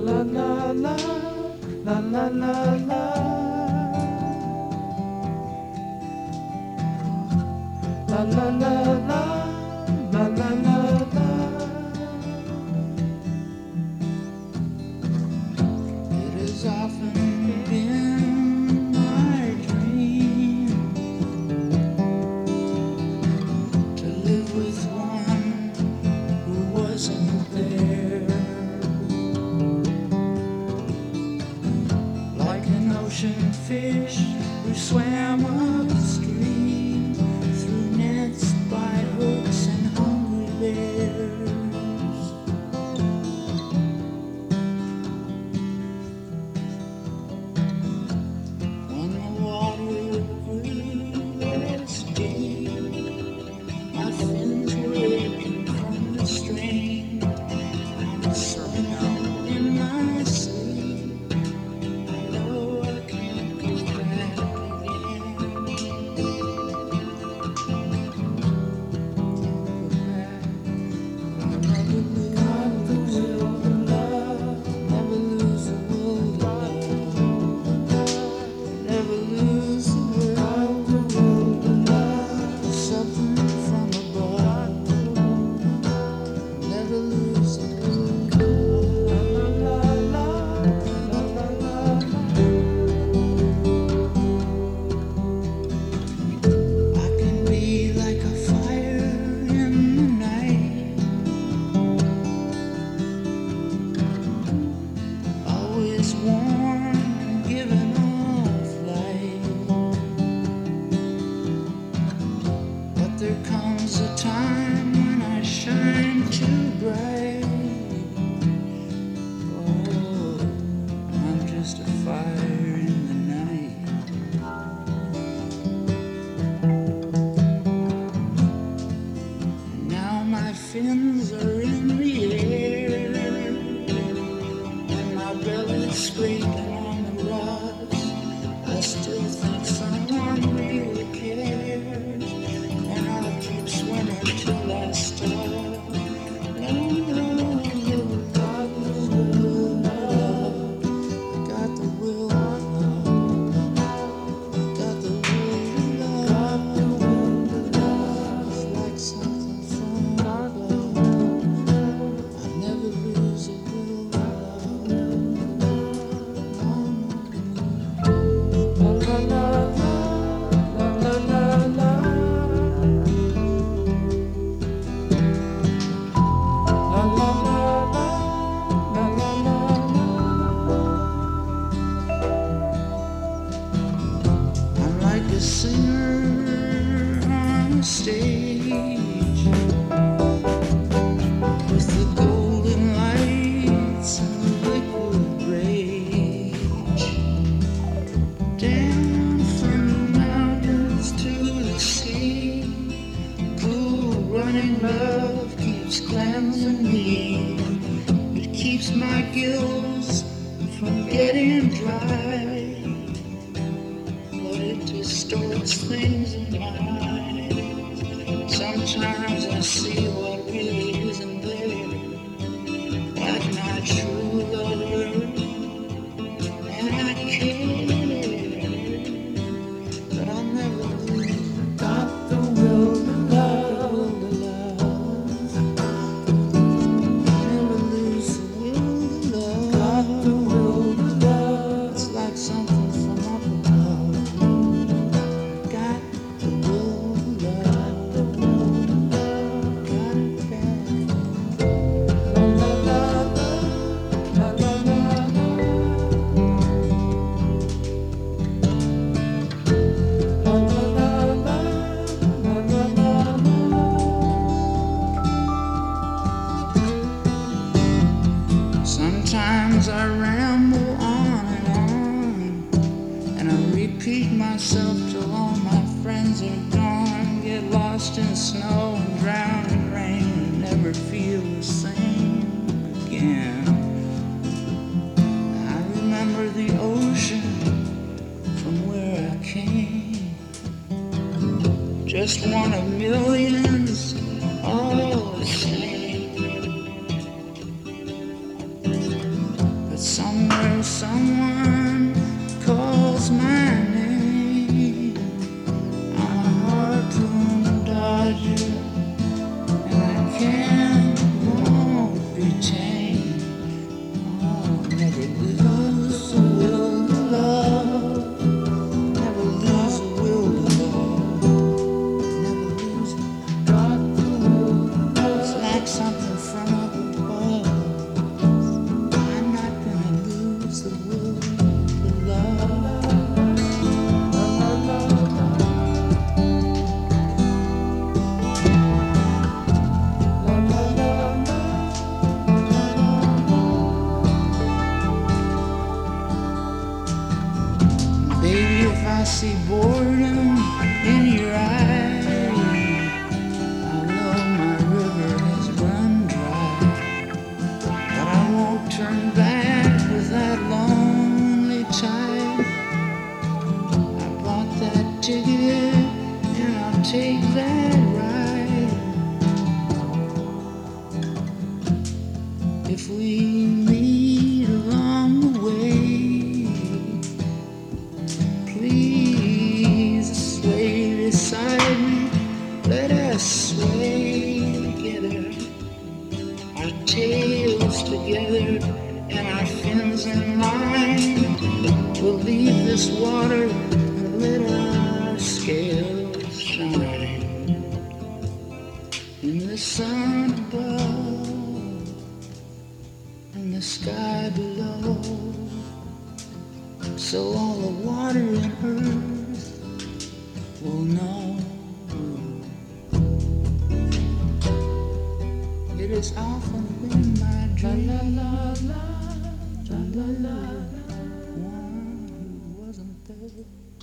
la la la la la la la la la la la la la. It has often been my dream to live with one who wasn't there, like an ocean fish who swam upstream through nets by hooks and hungry bears. When the water grew less deep, my fins were aching from the strain. I was slipping out in my sleep. I know I can't go back fins are in the air, and my belly's scraping on the rocks. I still think someone really cares, and I'll keep swimming till I stop. No, got the will of love. I got the will of love. Got the will of love. It's like something from above. I never lose a will of love. La la la la la la. La la la la la la. I'm like a singer on stage with the golden lights and the liquid rage. Down from the mountains to the sea, cool running love keeps cleansing me. It keeps my gills from getting dry, but it distorts things in my eyes. Sometimes I see what really isn't there, like my true lover, and I care, but I'll never lose. Got the will to love. Never lose the will to love. Got the will to love. It's like something from up above. Got the will to love. Got it back. La la la la la la. La la la la la la la. Sometimes I ramble on and I repeat myself till all my friends are gone. Get lost in snow and drown in rain and never feel the same again. I remember the ocean from where I came, just one of millions, all the same. But somewhere someone calls my name. I'm a harpoon dodger, and I can't, won't be tamed. Oh, never lose the will to love. Never lose the will to love. Never lose it. Got the will to love. It's like something from up above. I'm not gonna lose the will to love. Baby, if I see boredom in your eyes, I'll know my river has run dry. But I won't turn back with that lonely tide. I bought that ticket and I'll take that ride. If we meet along the way, please sway beside me. Let us sway together, our tails together and our fins in line. We'll leave this water and let our scales shine in the sun above, in the sky below. So all the water and earth will know. It is often in my dreams, one who wasn't there.